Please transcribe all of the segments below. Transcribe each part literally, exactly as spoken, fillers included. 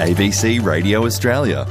A B C Radio Australia.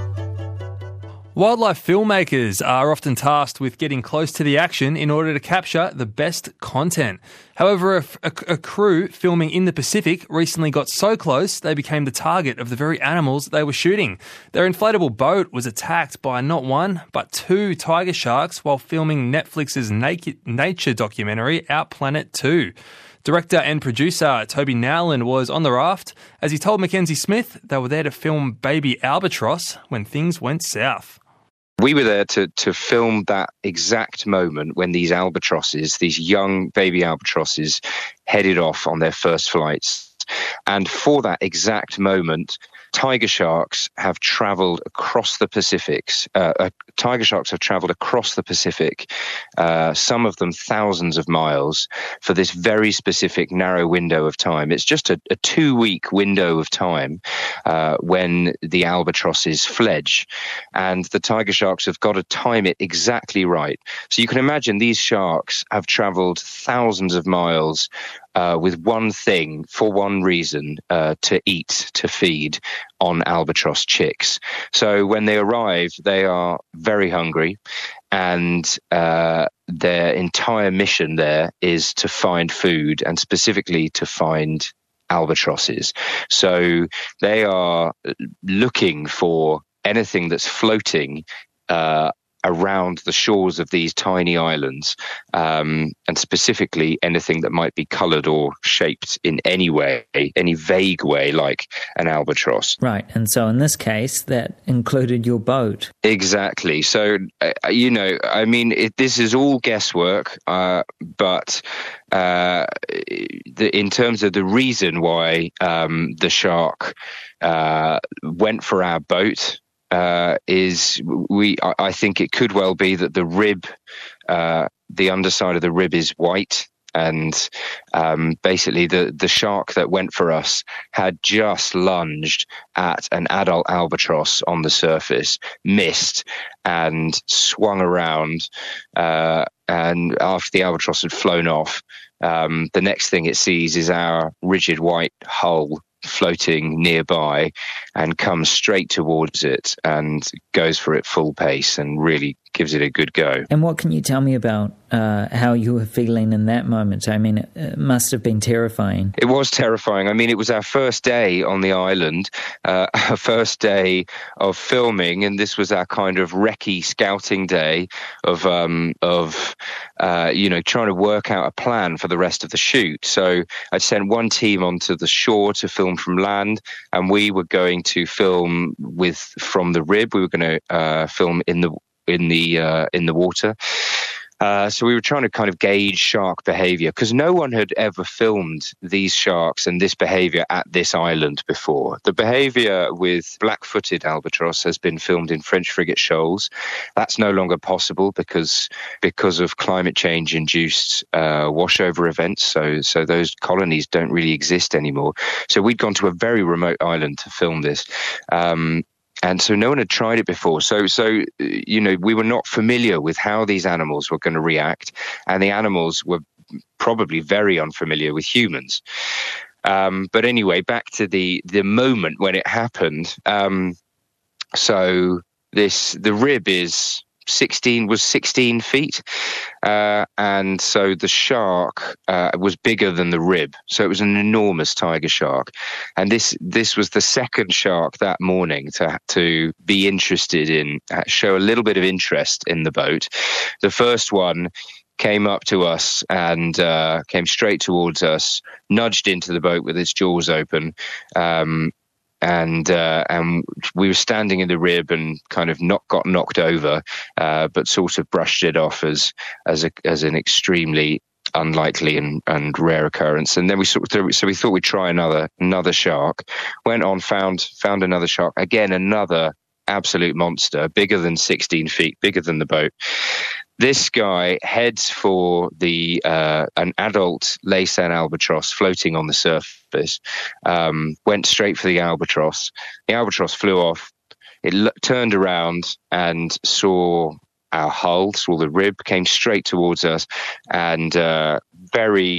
Wildlife filmmakers are often tasked with getting close to the action in order to capture the best content. However, a, a, a crew filming in the Pacific recently got so close they became the target of the very animals they were shooting. Their inflatable boat was attacked by not one, but two tiger sharks while filming Netflix's naked, nature documentary Our Planet two. Director and producer Toby Nowland was on the raft. As he told Mackenzie Smith, they were there to film baby albatross when things went south. We were there to to film that exact moment when these albatrosses, these young baby albatrosses, headed off on their first flights. And for that exact moment, tiger sharks have travelled across the Pacifics. Uh, uh, tiger sharks have travelled across the Pacific, uh, some of them thousands of miles, for this very specific narrow window of time. It's just a, a two-week window of time uh, when the albatrosses fledge, and the tiger sharks have got to time it exactly right. So you can imagine these sharks have travelled thousands of miles Uh, with one thing, for one reason, uh, to eat, to feed on albatross chicks. So when they arrive, they are very hungry, and uh, their entire mission there is to find food, and specifically to find albatrosses. So they are looking for anything that's floating uh, around the shores of these tiny islands, um, and specifically anything that might be coloured or shaped in any way, any vague way, like an albatross. Right, and so in this case, that included your boat. Exactly. So, uh, you know, I mean, it, this is all guesswork, uh, but uh, the, in terms of the reason why um, the shark uh, went for our boat, Uh, is we? I think it could well be that the rib, uh, the underside of the rib is white, and um, basically the the shark that went for us had just lunged at an adult albatross on the surface, missed, and swung around. Uh, and after the albatross had flown off, um, the next thing it sees is our rigid white hull floating nearby, and comes straight towards it and goes for it full pace and really gives it a good go. And what can you tell me about uh, how you were feeling in that moment? I mean, it, it must have been terrifying. It was terrifying. I mean, it was our first day on the island, uh, our first day of filming, and this was our kind of recce scouting day of, um, of uh, you know, trying to work out a plan for the rest of the shoot. So I sent one team onto the shore to film from land, and we were going to film with from the rib. We were going to uh, film in the in the uh, in the water. Uh, so we were trying to kind of gauge shark behavior, because no one had ever filmed these sharks and this behavior at this island before. The behavior with black-footed albatross has been filmed in French frigate shoals. That's no longer possible because because of climate change-induced uh, washover events. So so those colonies don't really exist anymore. So we'd gone to a very remote island to film this. Um, And so no one had tried it before. So, so you know, we were not familiar with how these animals were going to react. And the animals were probably very unfamiliar with humans. Um, but anyway, back to the, the moment when it happened. Um, so this, the rib is sixteen was sixteen feet. Uh, and so the shark uh, was bigger than the rib. So it was an enormous tiger shark. And this this was the second shark that morning to to be interested in, show a little bit of interest in the boat. The first one came up to us and uh, came straight towards us, nudged into the boat with its jaws open. Um, And uh, and we were standing in the rib and kind of not got knocked over, uh, but sort of brushed it off as as a as an extremely unlikely and, and rare occurrence. And then we sort of, so we thought we'd try another another shark. Went on, found found another shark. Again, another absolute monster, bigger than sixteen feet, bigger than the boat. This guy heads for the uh, an adult Laysan albatross floating on the surface, um, went straight for the albatross. The albatross flew off. It l- turned around and saw our hull, saw the rib, came straight towards us, and uh, very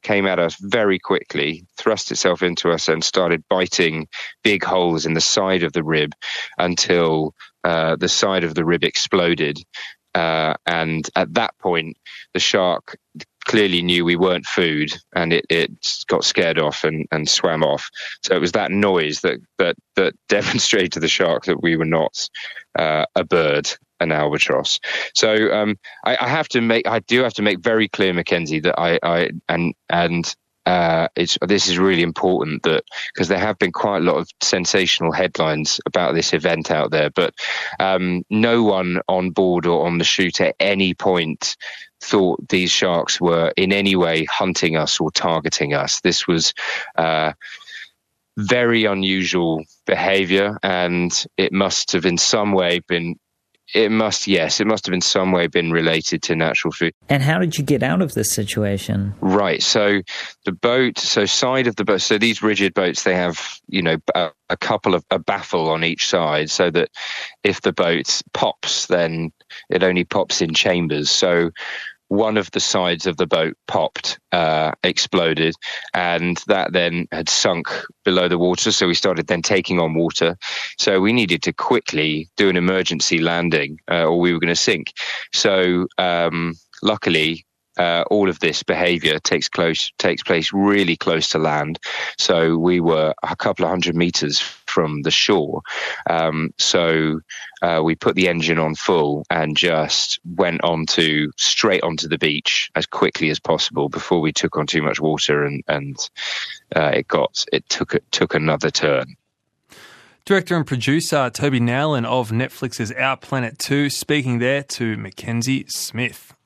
came at us very quickly, thrust itself into us and started biting big holes in the side of the rib until uh, the side of the rib exploded. Uh, and at that point, the shark clearly knew we weren't food, and it, it got scared off and, and swam off. So it was that noise that that, that demonstrated to the shark that we were not uh, a bird, an albatross. So um, I, I have to make, I do have to make very clear, Mackenzie, that I, I and and. Uh, it's this is really important, that because there have been quite a lot of sensational headlines about this event out there, but um, no one on board or on the shoot at any point thought these sharks were in any way hunting us or targeting us. This was uh, very unusual behavior, and it must have in some way been It must, yes, it must have in some way been related to natural food. And how did you get out of this situation? Right. So the boat, so side of the boat, so these rigid boats, they have, you know, a, a couple of, a baffle on each side so that if the boat pops, then it only pops in chambers. So one of the sides of the boat popped, uh, exploded, and that then had sunk below the water. So we started then taking on water. So we needed to quickly do an emergency landing, uh, or we were going to sink. So um, luckily, uh, all of this behaviour takes close takes place really close to land. So we were a couple of hundred metres from the shore. Um, so uh, we put the engine on full and just went on to straight onto the beach as quickly as possible before we took on too much water, and and uh, it got it took it took another turn. Director and producer Toby Nowlan of Netflix's Our Planet two speaking there to Mackenzie Smith.